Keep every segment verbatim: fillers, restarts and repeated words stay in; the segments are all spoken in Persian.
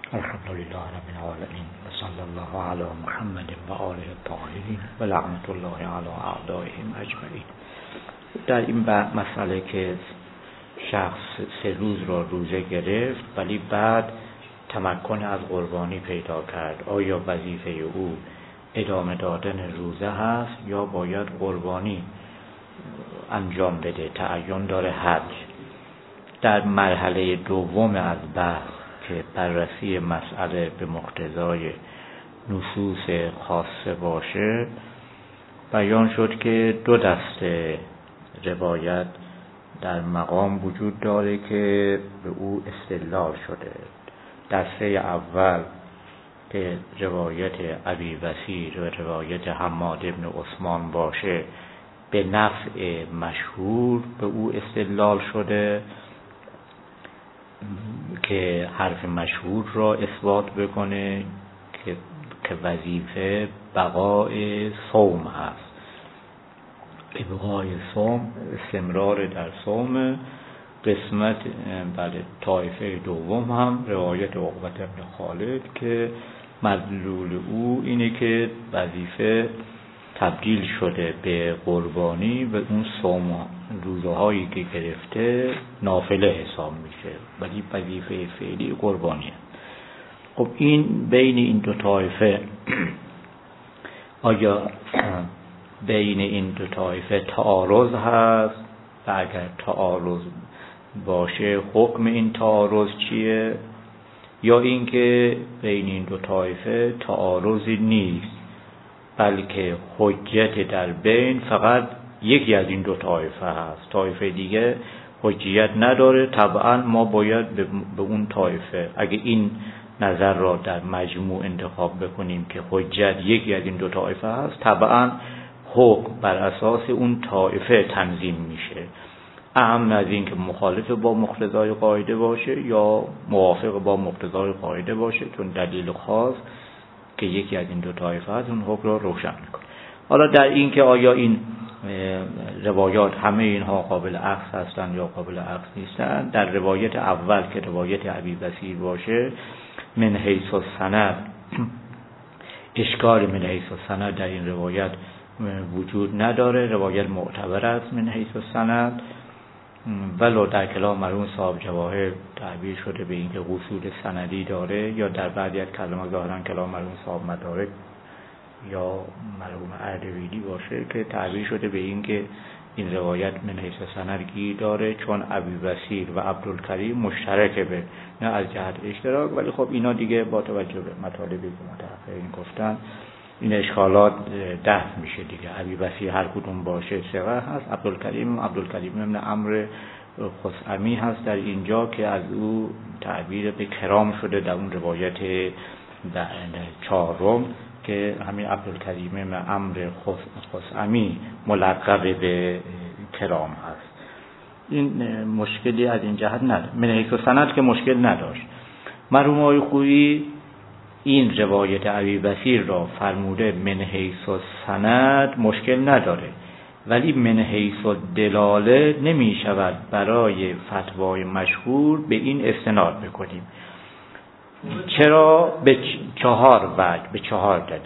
الحمدلله رب العالمین و صلی الله علی محمد و آله الطاهرین و لعنت الله علی اعدائهم اجمعین. در این مسئله که شخص سه روز را روزه گرفت ولی بعد تمکن از قربانی پیدا کرد، آیا وظیفه او ادامه دادن روزه هست یا باید قربانی انجام بده؟ تعین داره حج. در مرحله دوم از بحث که بررسی مسئله به مقتضای نصوص خاصه باشه، بیان شد که دو دسته روایت در مقام وجود داره که به او استدلال شده. دسته اول که روایت ابی وسیر و روایت حماد بن عثمان باشه، به نفع مشهور به او استدلال شده که حرف مشهور را اثبات بکنه که که وظیفه بقای صوم هست، بقای صوم، استمرار در صوم. قسمت بله طایفه دوم هم روایت عقبه بن خالد که مدلول او اینه که وظیفه تبدیل شده به قربانی و اون صوم روزهایی که گرفته نافله حساب میشه ولی وظیفه فعلی قربانیه. خب این بین این دو طایفه آیا بین این دو طایفه تعارض هست و اگر تعارض باشه حکم این تعارض چیه؟ یا اینکه بین این دو طایفه تعارضی نیست بلکه حجت در بین فقط یکی از این دو طایفه هست، طایفه دیگه حجیت نداره، طبعا ما باید به اون طایفه، اگه این نظر را در مجموع انتخاب بکنیم که حجت یکی از این دو طایفه هست، طبعا حکم بر اساس اون طایفه تنظیم میشه، اهم از این که مخالف با مقتضای قاعده باشه یا موافق با مقتضای قاعده باشه، چون دلیل خاص که یکی از این دو طایفه هست اون حکم را روشن میکنه. حالا در این که آیا این روایات همه اینها قابل اخذ هستند یا قابل اخذ نیستند، در روایت اول که روایت ابی وسیر باشه، من حیث السند اشکال من حیث السند در این روایت وجود نداره، روایت معتبر است من حیث السند، ولو در کلام مرحوم صاحب جواهر تعبیر شده به اینکه قصور سندی داره، یا در بعضی از کلمات ظاهرا کلام مرحوم صاحب مدارک یا مرحوم اردبیلی باشه که تعبیر شده به اینکه این روایت من حیث سند گیر داره، چون ابی وسیر و عبدالکریم مشترکه به نه از جهت اشتراک، ولی خب اینا دیگه با توجه به مطالبی که متأخرین گفتن این اشکالات دفع میشه دیگه. ابی وسیر هر کدوم باشه ثقه هست، عبدالکریم عبدالکریم ابن عمرو خثعمی هست در اینجا که از او تعبیر به کرام شده در اون روایت چهارم که همین عبدالکریم ابن عمرو خثعمی ملقب به کرام هست. این مشکلی از این جهت نداره، من حیث سند که مشکل نداشت. مرحوم آقای خویی این روایت ابی وسیر را فرموده من حیث سند مشکل نداره، ولی من حیث دلاله نمی شود برای فتوای مشهور به این استناد بکنیم. چرا؟ به چهار وجه، به چهار دلیل.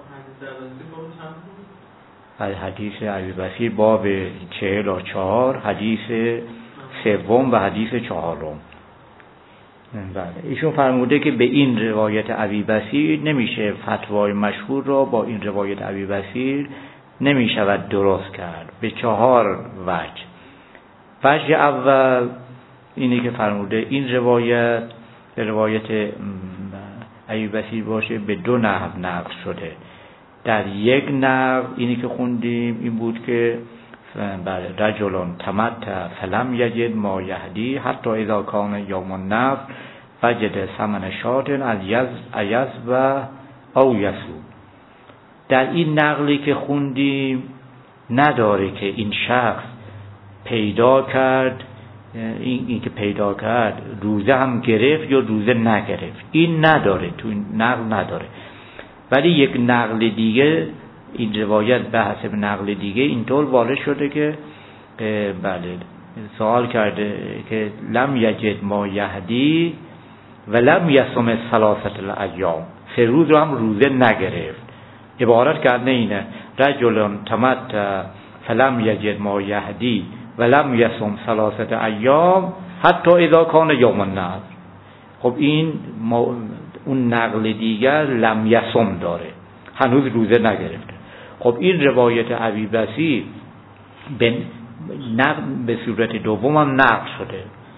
حدیث ابی وسیر باب چهل و چهار، حدیث سوم و حدیث چهارم. بله، ایشون فرموده که به این روایت ابی وسیر نمیشه فتوای مشهور را با این روایت ابی وسیر نمیشود درست کرد به چهار وجه. وجه اول اینه که فرموده این روایت روایت ابی وسیر باشه به دو نحو نقل شده. در یک نحو اینی که خوندیم این بود که بله رجلون تمتع فلم یجد ما یهدی حتی اذا کان یوم النفر وجد ثمن شاة از یزب او یسو. در این نقلی که خوندیم نداره که این شخص پیدا کرد، این, این که پیدا کرد روزه هم گرفت یا روزه نگرفت، این نداره، تو این نقل نداره. ولی یک نقل دیگه، این روایت به حسب نقل دیگه اینطور وارد شده که بله سوال کرده که لم یجد ما یهدی ولم یصم ثلاثه الایام، سه روز رو هم روزه نگرفت. عبارت کرده اینه رجل تمتع فلم یجد ما یهدی ولم یصم ثلاثه ایام حتی اذا کان یوم النحر. خب این اون نقل دیگر لم یصم داره، هنوز روزه نگرفته. خب این روایت ابی بصیر به نقل به صورت دوم هم نقل شده.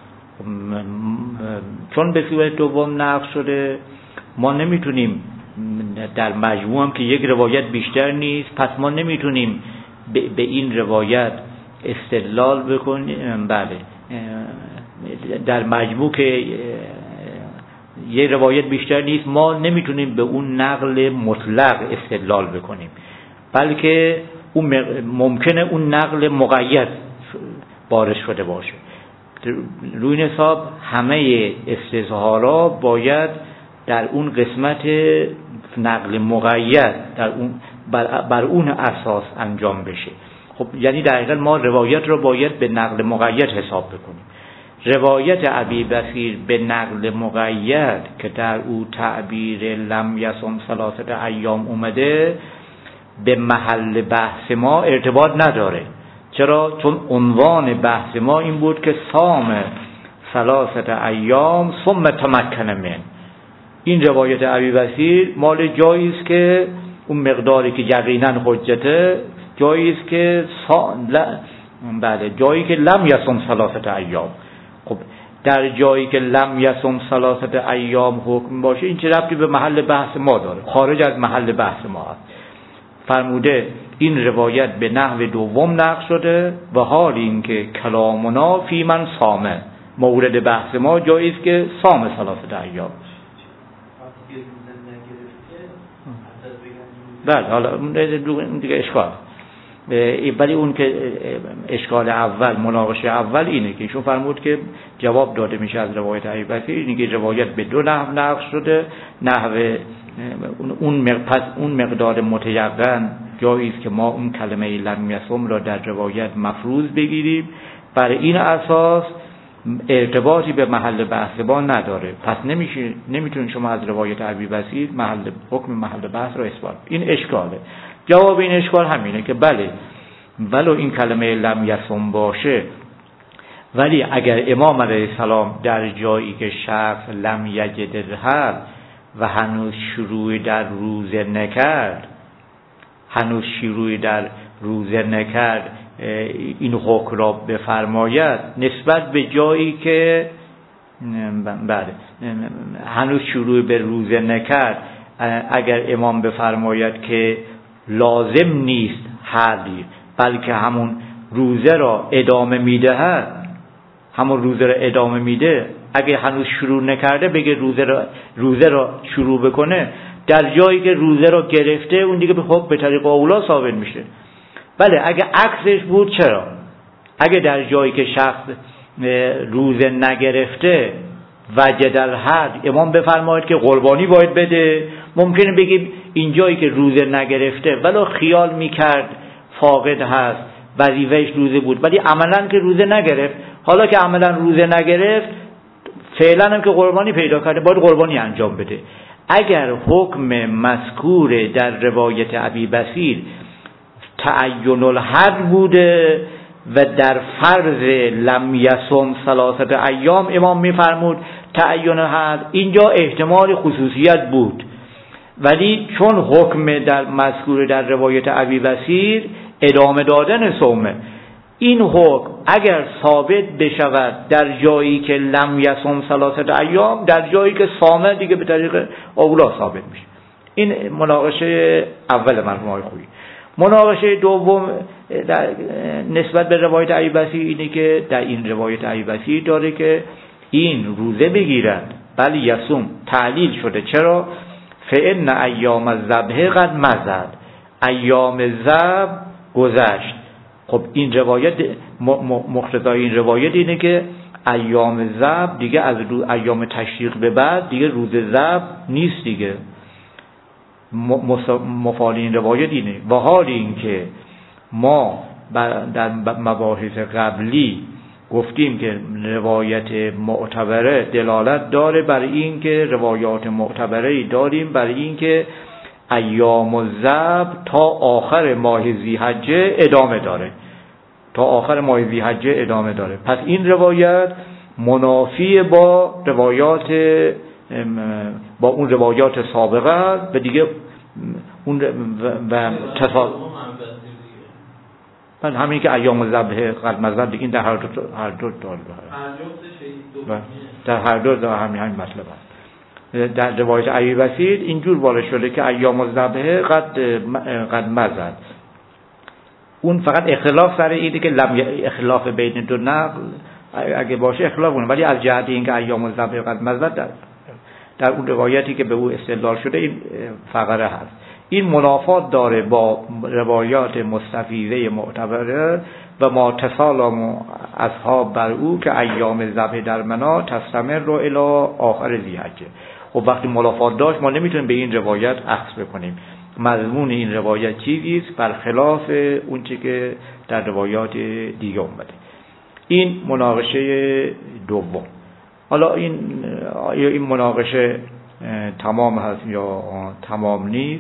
چون به صورت دوم نقل شده ما نمیتونیم در مجموع هم که یک روایت بیشتر نیست، پس ما نمیتونیم به این روایت استدلال بکنیم. بله در مجموع که یک روایت بیشتر نیست ما نمیتونیم به اون نقل مطلق استدلال بکنیم، بلکه اون ممکنه اون نقل مقید بارز شده باشه. روی این حساب همه استظهارا باید در اون قسمت نقل مقید در اون بر, بر اون اساس انجام بشه. خب یعنی در حقیقت ما روایت رو باید به نقل مقید حساب بکنیم. روایت ابی بصیر به نقل مقید که در او تعبیر لم یصم ثلاثه ایام اومده به محل بحث ما ارتباط نداره. چرا؟ چون عنوان بحث ما این بود که صام ثلاثه ایام ثم تمکن من. این روایت ابی بصیر مال جایی است که اون مقداری که یقینا حجته، جایی است که سا... ل... بله جایی که لم یصم ثلاثه ایام. خب در جایی که لم یصم ثلاثه ایام حکم باشه این چه ربطی به محل بحث ما داره؟ خارج از محل بحث ما است. فرموده این روایت به نحو دوم نقل شده و حال این که کلامنا فی من صامه، مورد بحث ما جایی است که صام ثلاثه ایام. بله حالا اون دیگه اشکال، ولی اون که اشکال اول مناقشه اول اینه که ایشون فرمود که جواب داده میشه از روایت ابی بصیر اینه که روایت به دو نحو نقل شده. نحو اون پس اون مقدار متیقن جایی است که ما اون کلمه لم یصم را در روایت مفروض بگیریم، برای این اساس ارتباطی به محل بحث با نداره. پس نمیشه نمیتونید شما از روایت ابی بصیر محل حکم محل بحث را اثبات. این اشکاله. جواب این اشکال همینه که بله ولو این کلمه لم یصم باشه، ولی اگر امام علیه السلام در جایی که شخص لم یجد الحل و هنوز شروع در روزه نکرد هنوز شروع در روزه نکرد این حکم را بفرماید نسبت به جایی که بله هنوز شروع به روزه نکرد، اگر امام بفرماید که لازم نیست حلی بلکه همون روزه را ادامه میده، همون روزه را ادامه میده، اگه هنوز شروع نکرده بگه روزه را روزه را شروع بکنه، در جایی که روزه را گرفته اون دیگه به خب به طریق اولا ثابت میشه. بله اگه عکسش بود چرا؟ اگه در جایی که شخص روزه نگرفته وجد الحد امام بفرماید که قربانی باید بده، ممکنه بگیم این جایی که روزه نگرفته ولو خیال میکرد فاقد هست وظیفه‌اش روزه بود ولی عملاً که روزه نگرفت، حالا که عملاً روزه نگرفت فعلاً هم که قربانی پیدا کرده باید قربانی انجام بده. اگر حکم مذکور در روایت ابی بصیر تعین الحد بوده و در فرض لم یصم ثلاثه ایام امام میفرمود تعین الحد، اینجا احتمال خصوصیت بود، ولی چون حکم در مذکور در روایت ابی بصیر ادامه دادن صومه، این حکم اگر ثابت بشود در جایی که لم یصم ثلاثه ایام، در جایی که صامه دیگه به طریق اولا ثابت میشه. این مناقشه اول مرحوم آقای خویی. مناقشه دوم در نسبت به روایت ابی بصیر اینه که در این روایت ابی بصیر داره که این روزه بگیرد بل یصوم تعلیل شده. چرا؟ فإن ایام الذبح قد مضت، ایام ذبح گذشت. خب این روایت مقتضای این روایت اینه که ایام ذبح دیگه از ایام تشریق به بعد دیگه روز ذبح نیست دیگه. مفاد این روایت اینه. و حال این که ما در مباحث قبلی گفتیم که روایت معتبره دلالت داره بر این که روایات معتبره داریم بر این که ایام الذبح تا آخر ماه ذی‌حجه ادامه داره، تا آخر ماه ذی‌حجه ادامه داره. پس این روایت منافی با روایات با اون روایات سابقه است و دیگه اون و تصادف من همین که ایام الذبح قد مزد دیگه این در هر دو هر دو داره در هر دو در همین همین مطلب است. در روایت ابی بصیر اینجور وارد شده که ایام الذبح قد قد مزد. اون فقط اختلاف سر اینه که لم اختلاف بین دو نقل اگه باشه اختلاف کنه، ولی از جهت اینکه ایام الذبح قد مزد در, در اون روایتی که به او استدلال شده این فقره هست. این منافات داره با روایات مستفیضه معتبره و ما تسالم اصحاب بر او که ایام ذبح در منا تستمر رو الی آخر ذی‌حجه. خب وقتی منافات داشت ما نمیتونیم به این روایت اخذ بکنیم. مضمون این روایت چیزی است برخلاف اون چیزی که در روایات دیگه اومده. این مناقشه دوم. حالا این آیا این مناقشه تمام هست یا تمام نیست؟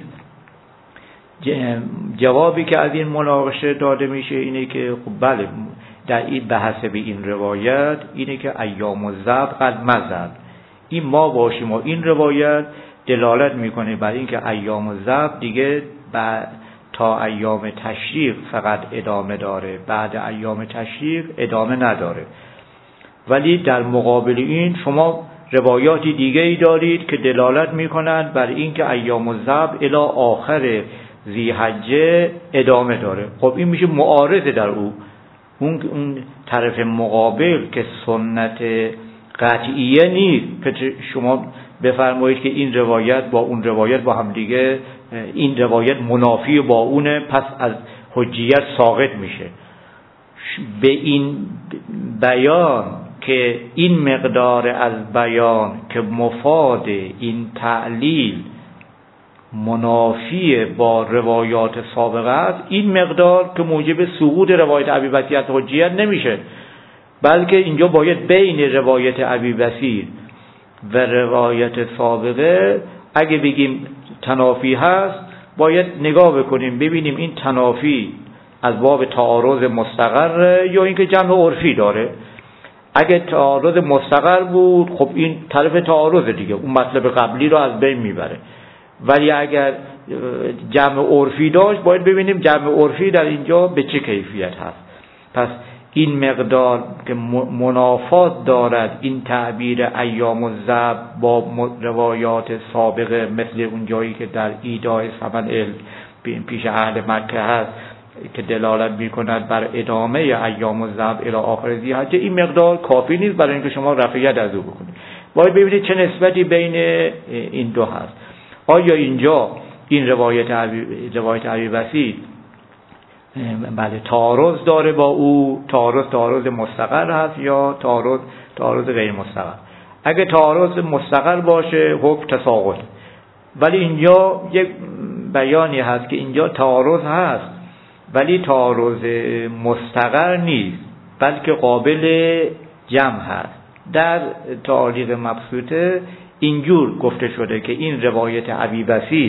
جوابی که از این مناقشه داده میشه اینه که خب بله در این بحث به این روایت اینه که ایام الذبح قد مزد این ما باشیم و این روایت دلالت میکنه بر این که ایام الذبح دیگه بعد تا ایام تشریق فقط ادامه داره، بعد ایام تشریق ادامه نداره. ولی در مقابل این شما روایاتی دیگه ای دارید که دلالت میکنند بر این که ایام الذبح الی آخر ذی‌حجه ادامه داره. خب این میشه معارضه در او. اون اون طرف مقابل که سنت قطعیه نیست که شما بفرمایید که این روایت با اون روایت با هم دیگه این روایت منافی با اونه پس از حجیت ساقط میشه. به این بیان که این مقدار از بیان که مفاد این تعلیل منافی با روایات سابقه است، این مقدار که موجب سقوط روایت ابی بصیر از حجیت نمیشه، بلکه اینجا باید بین روایت ابی بصیر و روایت سابقه اگه بگیم تنافی هست باید نگاه بکنیم ببینیم این تنافی از باب تعارض مستقر یا اینکه جمع عرفی داره. اگه تعارض مستقر بود خب این طرف تعارض دیگه اون مطلب قبلی رو از بین میبره، ولی اگر جمع عرفی داشت باید ببینیم جمع عرفی در اینجا به چه کیفیت هست. پس این مقدار که منافات دارد این تعبیر ایام الذبح با روایات سابقه مثل اون جایی که در ایداء ثمن علم پیش اهل مکه هست که دلالت می‌کند بر ادامه ایام الذبح الی آخر ذی‌حجه، این مقدار کافی نیست برای اینکه شما رفع ید از او بکنید. باید ببینید چه نسبتی بین این دو هست. آیا اینجا این روایت عبی روایت ابی بصیر بله تعارض داره با او، تعارض تعارض مستقر هست یا تعارض تعارض غیر مستقر؟ اگه تعارض مستقر باشه حکم تساقط، ولی اینجا یک بیانی هست که اینجا تعارض هست ولی تعارض مستقر نیست بلکه قابل جمع هست. در تعلیق مبسوطه اینجور گفته شده که این روایت ابی بصیر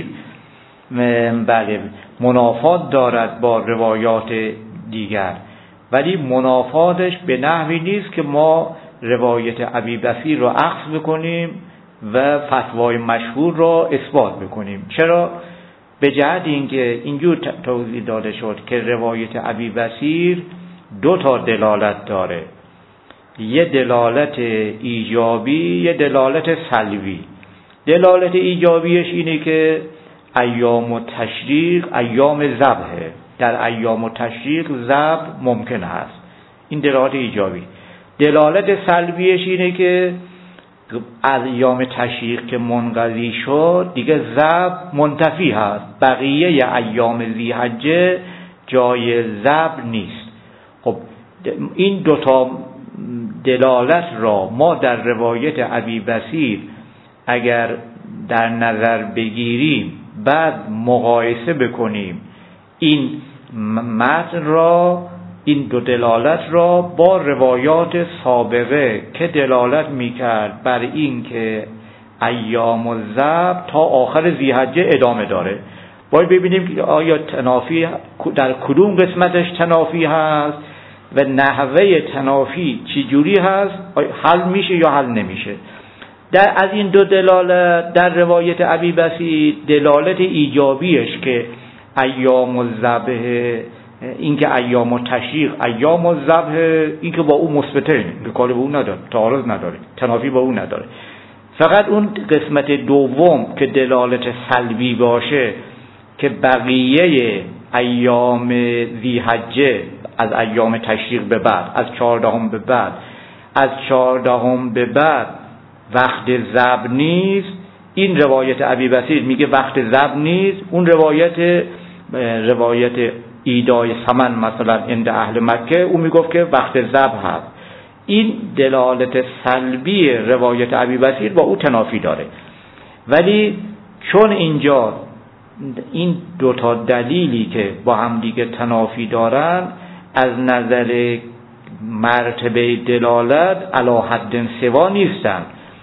بله منافات دارد با روایات دیگر، ولی منافاتش به نحوی نیست که ما روایت ابی بصیر رو اخذ بکنیم و فتوای مشهور را اثبات بکنیم. چرا؟ به جهت اینکه اینجور توضیح داده شد که روایت ابی بصیر دو تا دلالت داره، یه دلالت ایجابی یه دلالت سلبی. دلالت ایجابیش اینه که ایام و تشریق ایام ذبحه، در ایام و تشریق ذبح ممکن هست، این دلالت ایجابی. دلالت سلبیش اینه که از ایام تشریق که منقضی شد دیگه ذبح منتفی هست، بقیه ایام ذی‌حجه جای ذبح نیست. خب این دوتا دلالت را ما در روایت ابی بصیر اگر در نظر بگیریم بعد مقایسه بکنیم این متن را این دو دلالت را با روایات سابقه که دلالت میکرد بر این که ایام الضبط تا آخر ذی‌حجه ادامه داره. باید ببینیم که آیا تنافی در کدوم قسمتش تنافی هست و نحوه تنافی چجوری هست، حل میشه یا حل نمیشه. در از این دو دلالت در روایت ابی بسیط دلالت ایجابیش که ایام الذبح، این که ایام التشریق ایام الذبح، این که با اون مثبته، که کاری با اون نداره، تعارض نداره، تنافی با اون نداره. فقط اون قسمت دوم که دلالت سلبی باشه که بقیه ایام ذی‌حجه از ایام تشریق به بعد، از چهاردهم به بعد، از چهاردهم به بعد وقت ذبح نیست. این روایت ابی بسیط میگه وقت ذبح نیست. اون روایت روایت ایدای ثمن مثلا عند اهل مکه اون میگفت که وقت ذبح هست. این دلالت سلبی روایت ابی بسیط با او تنافی داره. ولی چون اینجا این دوتا دلیلی که با هم دیگه تنافی دارن از نظر مرتبه دلالت علی حد سوا نیستن،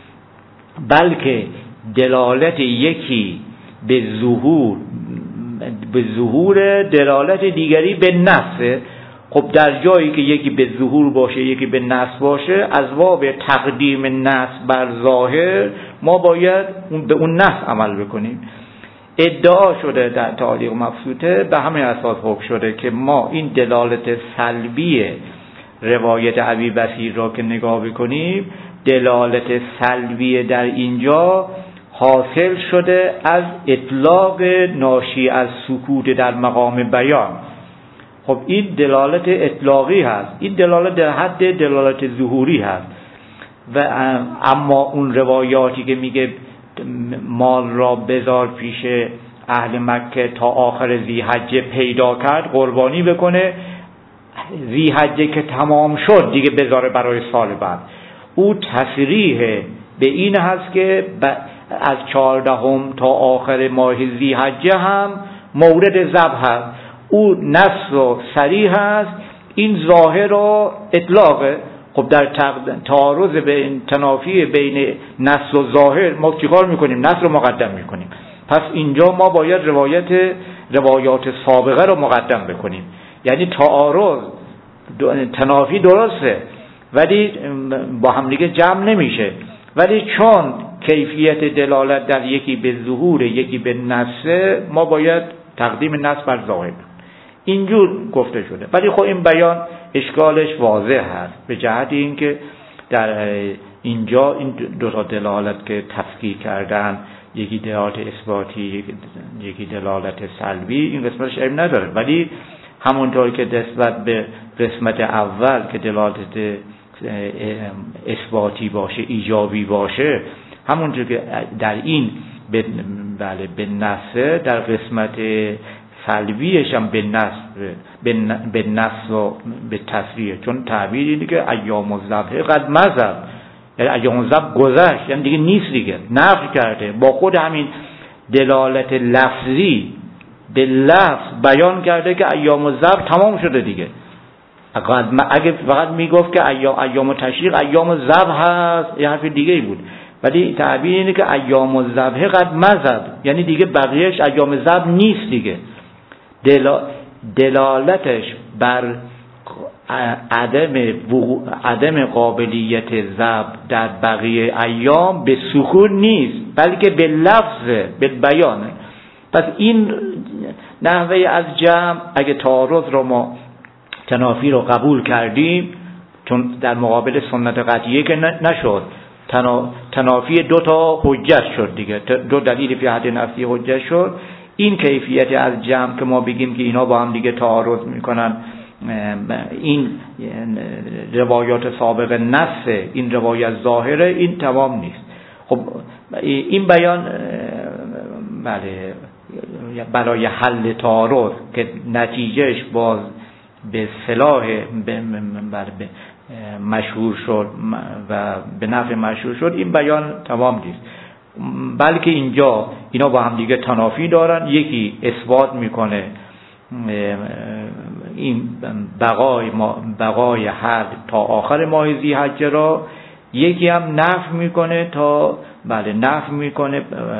بلکه دلالت یکی به ظهور به ظهور دلالت دیگری به نص. خب در جایی که یکی به ظهور باشه یکی به نص باشه، از باب تقدیم نص بر ظاهر ما باید به اون نص عمل بکنیم. ادعا شده در تعلیق مبسوطه به همین اساس حکم شده که ما این دلالت سلبی روایت ابی بسیط را که نگاه بکنیم، دلالت سلبی در اینجا حاصل شده از اطلاق ناشی از سکوت در مقام بیان. خب این دلالت اطلاقی هست، این دلالت در حد دلالت ظهوری هست. و اما اون روایاتی که میگه مال را بذار پیش اهل مکه تا آخر ذی‌حجه پیدا کرد قربانی بکنه، ذی‌حجه که تمام شد دیگه بذاره برای سال بعد، او تصریح به این هست که از چهاردهم تا آخر ماه ذی‌حجه هم مورد ذبح هست. او نص و صریح هست، این ظاهر و اطلاقه. خب در تعارض بین تنافی بین نص و ظاهر ما چیکار میکنیم؟ نص رو مقدم میکنیم. پس اینجا ما باید روایت روایات سابقه رو مقدم بکنیم. یعنی تعارض تنافی درسته ولی با هم دیگه جمع نمیشه، ولی چون کیفیت دلالت در یکی به ظهور یکی به نص، ما باید تقدیم نص بر ظاهر اینجور گفته شده. ولی خب این بیان اشکالش واضح هست به جهت اینکه در اینجا این دو تا دلالت که تفکیک کردن، یکی دلالت اثباتی یکی دلالت سلبی، این قسمتش عیب نداره. ولی همونطور که نسبت به قسمت اول که دلالت اثباتی باشه ایجابی باشه، همونطور که در این به بله به نص، در قسمت سلبیش هم به نص به نص و به تصریح، چون تعبیر اینه که ایام الذبح قد مضت، یعنی ایام الذبح گذشت، یعنی دیگه نیست، دیگه نفی کرده. با خود همین دلالت لفظی به لفظ بیان کرده که ایام الذبح تمام شده دیگه. اگه فقط میگفت که ایام ایام تشریق ایام الذبح هست، یه حرف دیگه ای بود. ولی تعبیر اینه که ایام الذبح قد مضت، یعنی دیگه بقیهش ایام الذبح نیست دیگه. دلالتش بر عدم عدم قابلیت ذبح در بقیه ایام به سکون نیست، بلکه به لفظ به بیانه. پس این نحوه از جمع اگه تعارض رو ما تنافی رو قبول کردیم، چون در مقابل سنت قطعیه که نشد، تنافی دو تا حجت شد دیگه، دو دلیل فی حد نفسی حجت شد. این کیفیت از جمع که ما بگیم که اینا با هم دیگه تعارض میکنن، این روایات سابق نص، این روایت ظاهره، این تمام نیست. خب این بیان بله برای حل تعارض که نتیجهش باز به صلاح بله مشهور شد و به نفع مشهور شد، این بیان تمام نیست. بلکه اینجا اینا با هم دیگه تنافی دارن، یکی اثبات میکنه این بقای, بقای حد تا آخر ماه ذی‌حجه را، یکی هم نفی میکنه تا بله نفی میکنه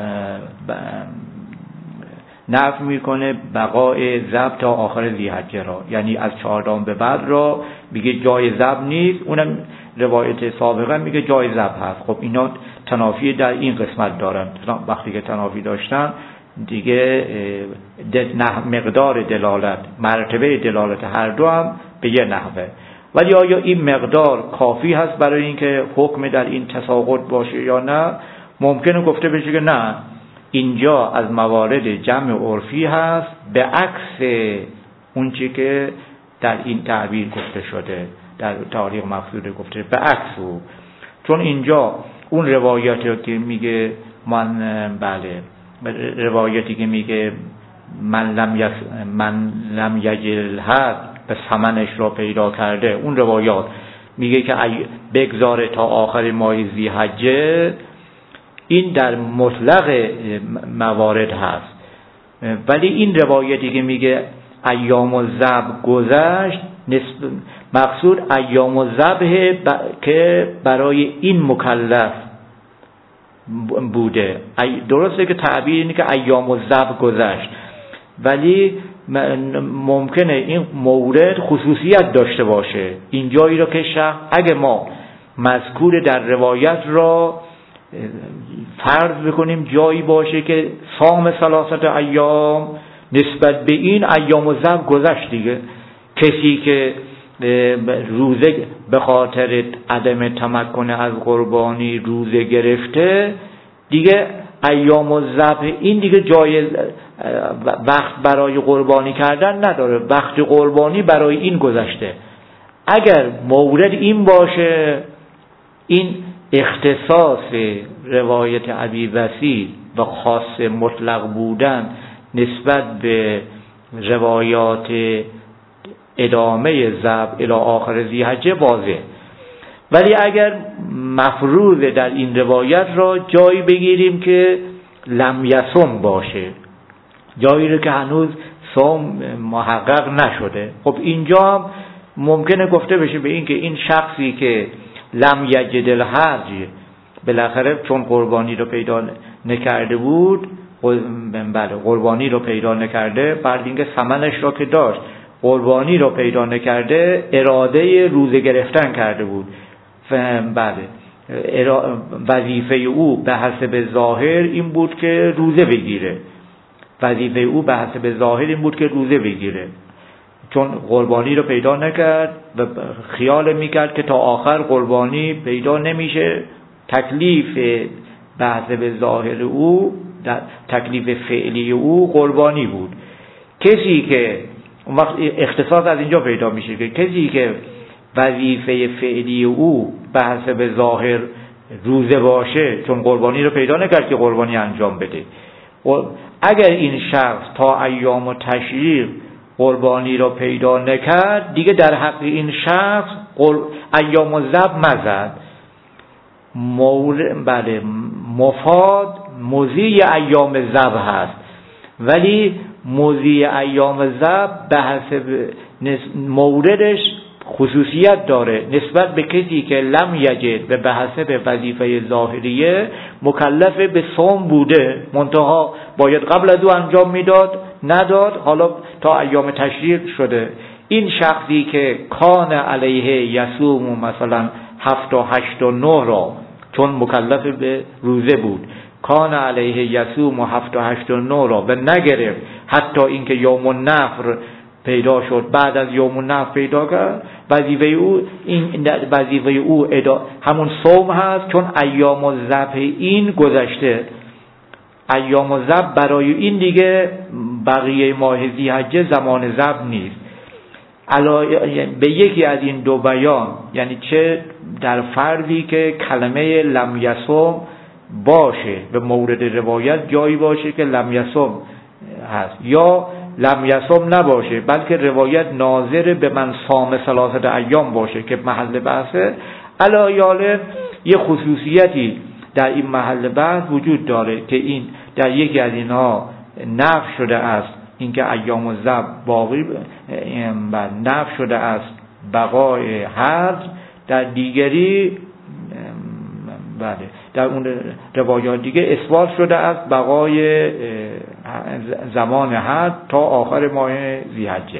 نفی میکنه بقای ذبح تا آخر ذی‌حجه را، یعنی از چهاردهم به بعد را میگه جای ذبح نیست. اونم روایت سابقه میگه جای ذبح هست. خب اینا تنافی در این قسمت دارن. وقتی که تنافی داشتن دیگه مقدار دلالت، مرتبه دلالت هر دو هم به یه نحوه. ولی آیا این مقدار کافی هست برای اینکه حکم در این تساقط باشه یا نه؟ ممکنه گفته بشه که نه، اینجا از موارد جمع عرفی هست، به عکس اون چی که در این تعبیر گفته شده، در تاریخ مقصود گفته به عکس او. چون اینجا اون روایاتی که میگه من بله روایتی که میگه من لم یس من لم یجل حد به ثمنش را پیدا کرده، اون روایات میگه که بگذاره تا آخر ماه ذی‌حجه، این در مطلق موارد هست. ولی این روایتی که میگه ایام الذبح گذشت، مقصود ایام الذبح ب... که برای این مکلف بوده. درسته که تعبیر اینه که ایام الذبح گذشت، ولی ممکنه این مورد خصوصیت داشته باشه. این جایی را که شخص اگه ما مذکور در روایت را فرض بکنیم جایی باشه که صام ثلاثت ایام، نسبت به این ایام الذبح گذشت دیگه. کسی که روزه به خاطر عدم تمکن از قربانی روزه گرفته، دیگه ایام الذبح این دیگه جای وقت برای قربانی کردن نداره، وقت قربانی برای این گذشته. اگر مورد این باشه، این اختصاص روایت ابی وسیع و خاص مطلق بودن نسبت به روایات ادامه ذبح الی آخر ذی‌حجه واضح. ولی اگر مفروض در این روایت را جایی بگیریم که لم یصم باشه، جایی رو که هنوز صوم محقق نشده، خب اینجا هم ممکنه گفته بشه به این که این شخصی که لم یجد الحج، بالاخره چون قربانی رو پیدا نکرده بود، بله قربانی رو پیدا نکرده، بعد اینکه ثمنش را که داشت قربانی رو پیدا نکرده، اراده روزه گرفتن کرده بود، بله وظیفه او به حسب ظاهر این بود که روزه بگیره، وظیفه او به حسب ظاهر این بود که روزه بگیره، چون قربانی رو پیدا نکرد و خیال میکرد که تا آخر قربانی پیدا نمیشه. تکلیف به حسب ظاهر او، تکلیف فعلی او قربانی بود. کسی که اون وقت اختصاص از اینجا پیدا میشه که کسی که وظیفه فعلی او به حسب ظاهر روزه باشه، چون قربانی رو پیدا نکرد که قربانی انجام بده، اگر این شخص تا ایام و تشریق قربانی رو پیدا نکرد، دیگه در حق این شخص ایام الذبح مزد. مورد بله مفاد مضی ایام ذبح هست، ولی مضی ایام ذبح به حسب موردش خصوصیت داره نسبت به کسی که لم یجد و به حسب وظیفه ظاهریه مکلف به صوم بوده، منتها باید قبل از او انجام میداد، نداد، حالا تا ایام تشریق شده. این شخصی که کان علیه یصوم مثلا هفت و هشت و نه را چون مکلف به روزه بود، کان علیه یصوم و هفت و هشت و نه را به نگرفت حتی اینکه یوم النفر پیدا شد، بعد از یوم النفر پیدا کرد، وظیفه او این وظیفه او ادا همون صوم هست، چون ایام الذبح این گذشته. ایام الذبح برای این دیگه بقیه ماه ذی‌حجه زمان ذبح نیست. به یکی از این دو بیان، یعنی چه در فردی که کلمه لم یصم باشه به مورد روایت جایی باشه که لم یصم هست، یا لم یصم نباشه بلکه روایت ناظر به من صام ثلاثت ایام باشه که محل بحثه، علایاله یه خصوصیتی در این محل بحث وجود داره که این در یکی از اینها نقل شده است اینکه ایام الذبح باقی بر نفی شده است بقای حج، در دیگری بله در اون روایات دیگه اثبات شده است بقای زمان حج تا آخر ماه ذی‌حجه.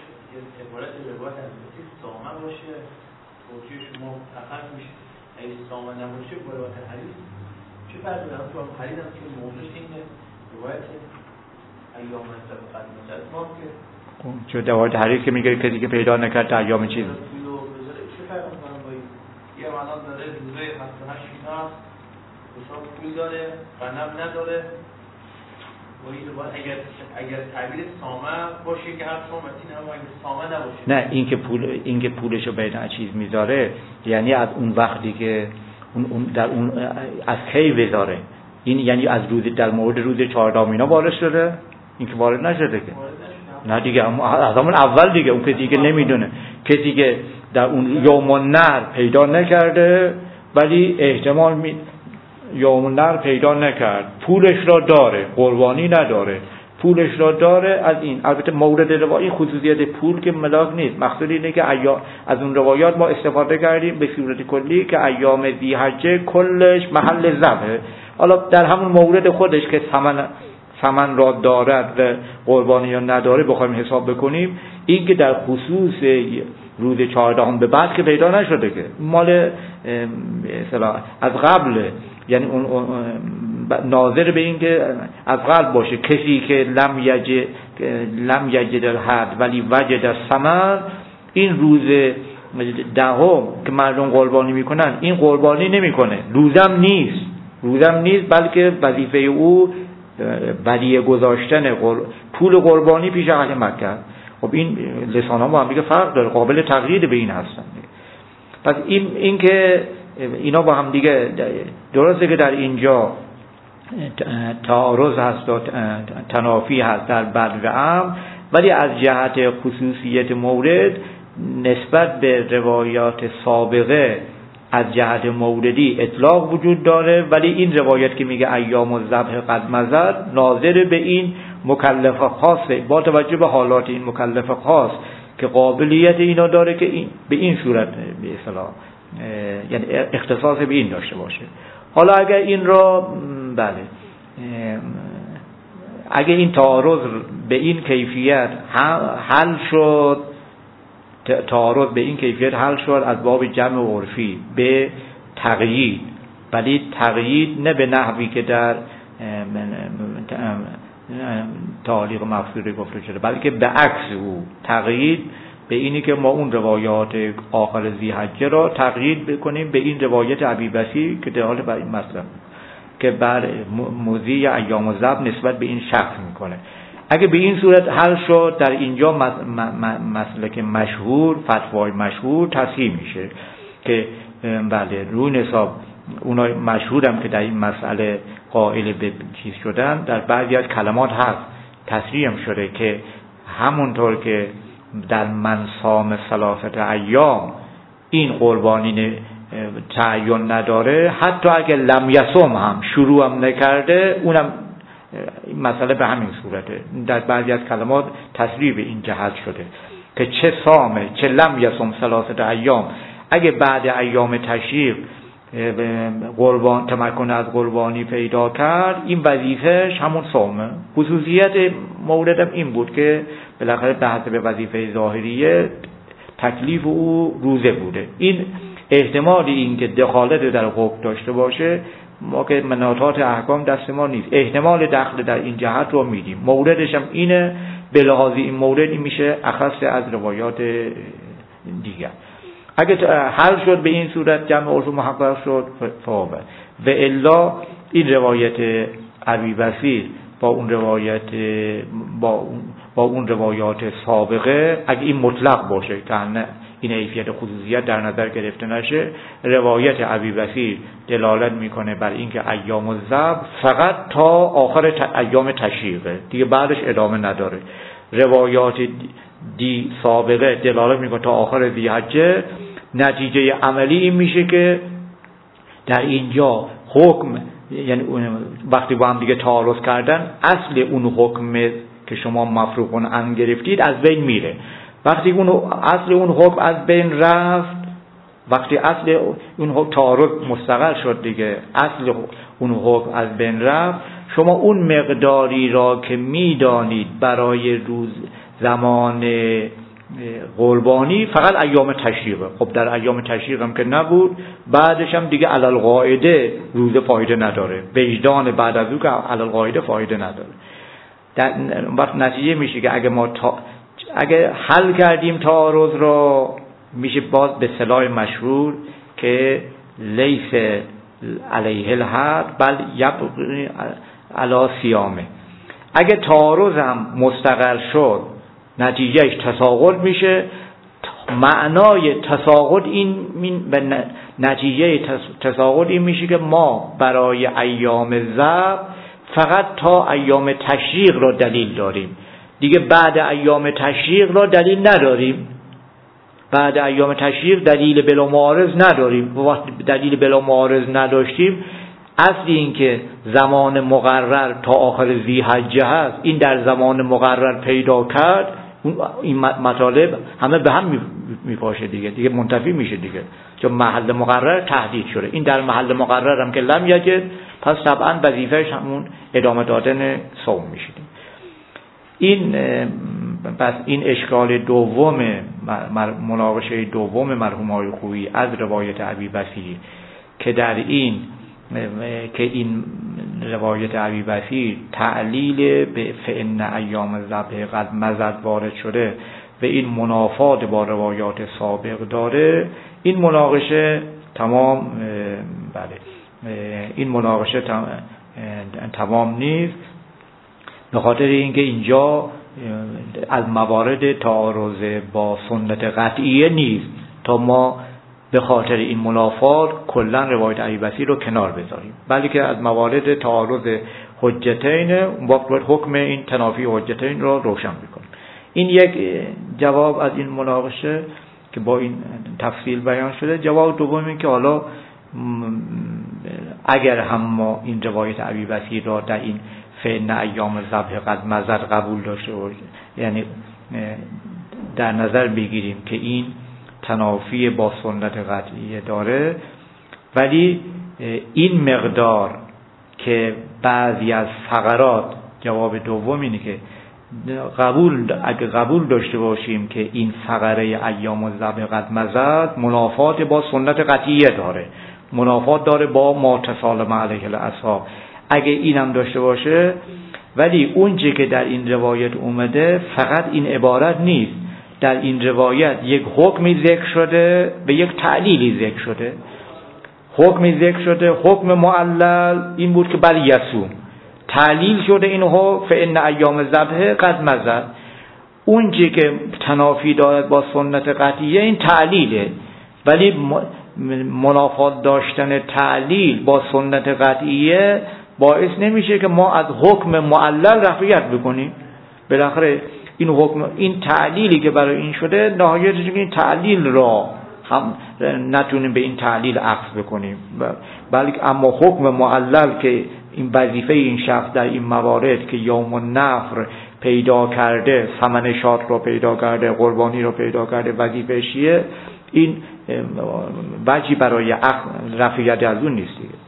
سامن نباشه روایت حدیث چه فرقی داره؟ تو حدیث هم که موضوعش اینه روایت ایام الذبح قدیم است ما که چه روایت حدیث که میگه کسی که پیدا نکرد تا ایام چیز چه فرقی میکنه با این؟ یه الان داره روزه هفته هشت اینا حساب پول داره غنم نداره و این روایت اگر اگر تعبیر سامه باشه که هر سامتی هم اگه سامه نباشه نه، این که پول این که پولشو بین چیز میذاره یعنی از اون وقتی که اون, اون در اون از کی بذاره، این یعنی از روز در مورد روز چهاردهم اینا وارد شده، این که وارد نشده که نه دیگه، از همون اول دیگه اون کسی که نمیدونه، کسی که در اون یوم النحر پیدا نکرده ولی احتمال می یوم النحر پیدا نکرد، پولش را داره، قربانی نداره، پولش را داره. از این البته مورد روایی خصوصیت پول که ملاک نیست، مقصود اینه که ایام از اون روایات ما استفاده کردیم به صورت کلی که ایام ذی‌حجه کلش محل ذبحه. حالا در همون مورد خودش که ثمن ثمن را دارد و قربانی یا نداره بخوایم حساب بکنیم، این که در خصوص روز چهاردهم به بعد که پیدا نشده که مال اصطلاح از قبل، یعنی اون ناظر به این که از قلب باشه، کسی که لم یجد لم یجد الحد ولی وجد الثمن، این روز دهم که مردم قربانی میکنن این قربانی نمیکنه، روزم نیست روزم نیست بلکه وظیفه او بدیه گذاشتن پول قربانی پیش اهل مکه. خب این لسان ها با هم دیگه فرق داره، قابل تغییر به این هستن. پس این این که اینا با هم دیگه درسته که در اینجا تعارض هست و تنافی هست در بد و ام، ولی از جهت خصوصیت مورد نسبت به روایات سابقه از جهت موردی اطلاق وجود داره، ولی این روایت که میگه ایام الذبح قد مضت ناظر به این مکلف خاصه، با توجه به حالات این مکلف خاص که قابلیت اینا داره که این به این صورت به اصطلاح یعنی اختصاص به این داشته باشه. حالا اگر این را بله اگر این تعارض به این کیفیت حل شد، تعارض به این کیفیت حل شد از باب جمع عرفی به تقیید، ولی تقیید نه به نحوی که در تعلیق مفسوره گفته شده، بلکه به عکس او تقیید به اینی که ما اون روایات آخر ذی‌حجه را تقیید بکنیم به این روایت ابی بصیر که دلاله بر این مطلب که بر موضوع ایام الذبح نسبت به این شخص میکنه. اگه به این صورت حل شد، در اینجا مسلک مشهور، فتوای مشهور تصحیح میشه که بله روی نصاب اونای مشهورم که در این مسئله قائل به چیز شدن، در بعضی از کلمات هست تصریح هم شده که همونطور که در من صام ثلاثه ایام این قربانی تعین نداره، حتی اگه لم یصم هم شروع هم نکرده اونم این مسئله به همین صورته. در بعضی از کلمات تصریح به این جهت شده که چه صامه چه لم یصم ثلاثه ایام، اگه بعد ایام تشریق قربان تمکن از قربانی پیدا کرد، این وظیفهش همون صومه. خصوصیت موردم این بود که بالاخره به حسب وظیفه ظاهریه تکلیف او روزه بوده. این احتمالی این که دخالت در حکم داشته باشه، ما که مناطات احکام دست ما نیست، احتمال دخل در این جهت رو میدیم. موردش هم اینه، به لحاظ این مورد این میشه اخص از روایات دیگر. اگه حل شد به این صورت جمع عرف محقق شد فاوه و الا این روایت ابی بصیر با اون روایت با اون با اون روایات سابقه، اگه این مطلق باشه که نه این حیثیت خصوصیت در نظر گرفته نشه، روایت ابی بصیر دلالت میکنه بر اینکه ایام الذبح فقط تا آخر ت... ایام تشریقه دیگه، بعدش ادامه نداره. روایات دی سابقه دلالت میکنه تا آخر ذی‌حجه. نتیجه عملی این میشه که در اینجا حکم، یعنی وقتی با هم دیگه تعارض کردن، اصل اون حکم که شما مفروغون ان گرفتید از بین میره. وقتی اون اصل اون حکم از بین رفت، وقتی اصل اون حکم تعارض مستقر شد دیگه، اصل اون حکم از بین رفت، شما اون مقداری را که میدانید برای روز زمان قربانی فقط ایام تشریقه. خب در ایام تشریق هم که نبود، بعدش هم دیگه علل قاعده روزه فایده نداره، وجدان بعد از اون که علل قاعده فایده نداره. در وقت نتیجه میشه که اگه ما تا اگه حل کردیم تعارض را، میشه باز به اصطلاح مشهور که لیس علیه الحد بل یبغی علی صیامه. اگه تعارض هم مستقر شد نتیجهش تساقط میشه. معنای تساقط این به نتیجه تساقط این میشه که ما برای ایام ذبح فقط تا ایام تشریق را دلیل داریم، دیگه بعد ایام تشریق را دلیل نداریم. بعد ایام تشریق دلیل بلا معارض نداریم. وقتی دلیل بلا معارض نداشتیم، اصلی این که زمان مقرر تا آخر ذی‌حجه هست، این در زمان مقرر پیدا کرد، این مطالب همه به هم میپاشه دیگه، دیگه منتفی میشه دیگه، چون محل مقرر تحدید شده. این در محل مقرر هم که لم یجد، پس طبعا وظیفه‌اش همون ادامه دادن صوم میشه. این پس این اشکال دوم، مناقشه دوم مرحوم آقای خویی از روایت ابی بصیر که در این که این روایت ابی بصیر تعلیل به فإن ایام ذبح قد مضت وارد شده و این منافات با روایات سابق داره، این مناقشه تمام بله این مناقشه تمام نیست، به خاطر اینکه اینجا از موارد تعارض با سنت قطعیه نیست تا ما به خاطر این منافات کلا روایت ابی بصیر رو کنار بذاریم، بلکه از موارد تعارض حجتین وقت حکم این تنافی حجتین رو روشن میکنیم. این یک جواب از این مناقشه که با این تفصیل بیان شده. جواب دوم این که حالا اگر هم ما این روایت ابی بصیر را در این فإن ایام ذبح قد مضت قبول داشته باشیم، یعنی در نظر بگیریم که این تنافی با سنت قطعیه داره، ولی این مقدار که بعضی از فقرات، جواب دوم اینه که قبول اگه قبول داشته باشیم که این فقره ایام ذبح قد مضت منافات با سنت قطعیه داره، منافات داره با ما تسالم علیه الاصحاب، اگه اینم داشته باشه، ولی اونچه که در این روایت اومده فقط این عبارت نیست. در این روایت یک حکمی ذکر شده و یک تعلیلی ذکر شده. حکمی ذکر شده، حکم معلل این بود که بر یصوم، تعلیل شده این حکم فإن ایام ذبح قد مضت. اونچه که تنافی دارد با سنت قطعیه این تعلیله، ولی منافات داشتن تعلیل با سنت قطعیه باعث نمیشه که ما از حکم معلل رفعیت بکنیم. بالاخره این حکم، این تعلیلی که برای این شده، نهایتش این تعلیل را هم نتونیم به این تعلیل عکس بکنیم، بلکه اما حکم معلل که این وظیفه این شخص در این موارد که یوم النفر پیدا کرده، ثمن شات رو پیدا کرده، قربانی رو پیدا کرده، وظیفه شیه، این وجهی برای رفعیت از اون نیست دیگه.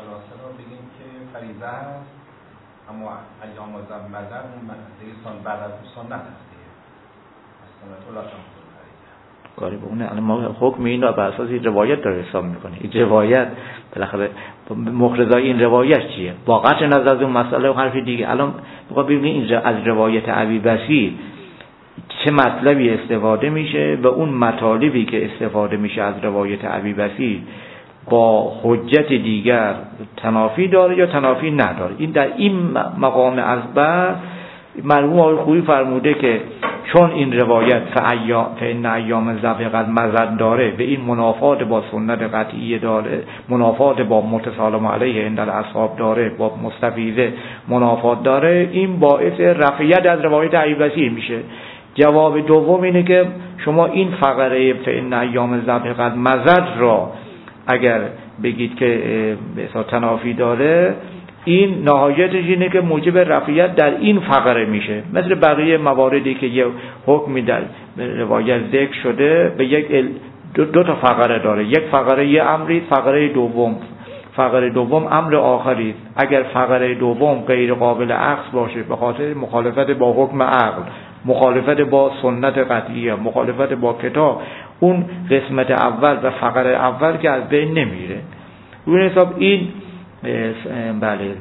فریضه است، اما ایام ذبح مضت اون دیگه سن بعد از سنت است دیگه، سنت الله فریضه کاری به اون. الان ما حکم این رو بر اساس این روایت داره حساب میکنیم. این روایت بالاخره مقتضای این روایت چیه؟ با قطع نظر از اون مسئله و حرف دیگه. الان میخوام ببینیم این از روایت ابی بصیر چه مطلبی استفاده میشه و اون مطالبی که استفاده میشه از روایت ابی بصیر با حجت دیگر تنافی داره یا تنافی نداره. این در این مقام از بعد مرحوم آقای خویی فرموده که چون این روایت فإن ایام ذبح قد مضت داره و این منافات با سنت قطعیه داره، منافات با متسالم علیه عند الاصحاب داره، با مستفیضه منافات داره، این باعث رفعیت از روایت ابی بصیر میشه. جواب دوم اینه که شما این فقره فإن ایام ذبح قد مضت را اگر بگید که به تنافی داره، این نهایتش اینه که موجب رفعیت در این فقره میشه. مثل بقیه مواردی که یه حکمی در روایت ذکر شده به یک ال... دو, دو تا فقره داره. یک فقره یه امری، فقره دوم فقره دوم امر آخری. اگر فقره دوم غیر قابل عکس باشه به خاطر مخالفت با حکم عقل، مخالفت با سنت قطعیه، مخالفت با کتاب، اون قسمت اول و فقره اول که از بین نمیره. اون حساب این بله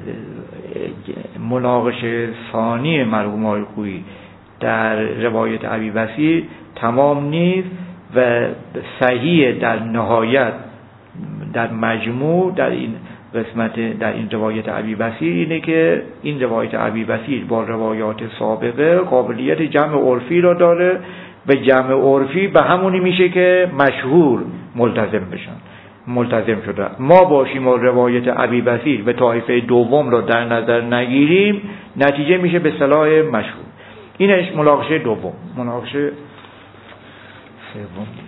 مناقشه ثانی مرحوم آقای خویی در روایت ابی بصیر تمام نیست و صحیح در نهایت در مجموع در این قسمت در این روایت ابی بصیر اینه که این روایت ابی بصیر با روایات سابقه قابلیت جمع عرفی را داره و جمع عرفی به همونی میشه که مشهور ملتزم بشن ملتزم شده. ما باشیم و روایت ابی بصیر و طایفه دوم رو در نظر نگیریم نتیجه میشه به اصطلاح مشهور. اینش مناقشه دوم. مناقشه سوم